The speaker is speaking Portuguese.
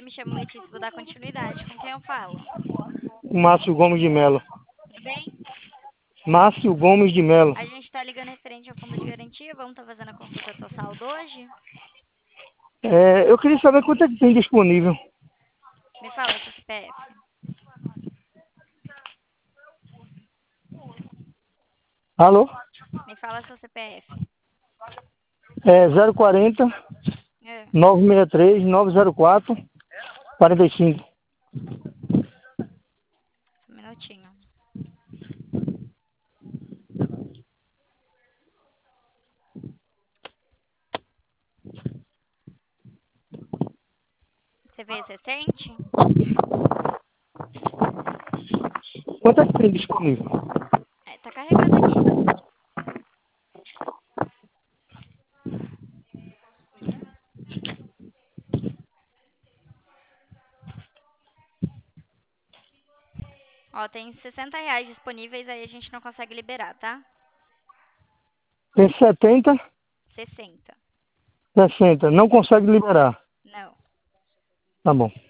me chamo Letícia, vou dar continuidade. Com quem eu falo? Márcio Gomes de Mello. Tudo bem? Márcio Gomes de Mello. A gente tá ligando referente ao fundo de garantia. Vamos estar fazendo a consulta tua saldo hoje? Eu queria saber quanto é que tem disponível. Me fala seu CPF. Alô? Me fala seu CPF. 040 É, 963 904 45. um minutinho. Você fez recente? Quanto é que tem disponível? É, tá carregando aqui. Ó, tem R$ 60 disponíveis, aí a gente não consegue liberar, tá? Tem 70, 60. 60. Não consegue liberar. Não. Tá bom.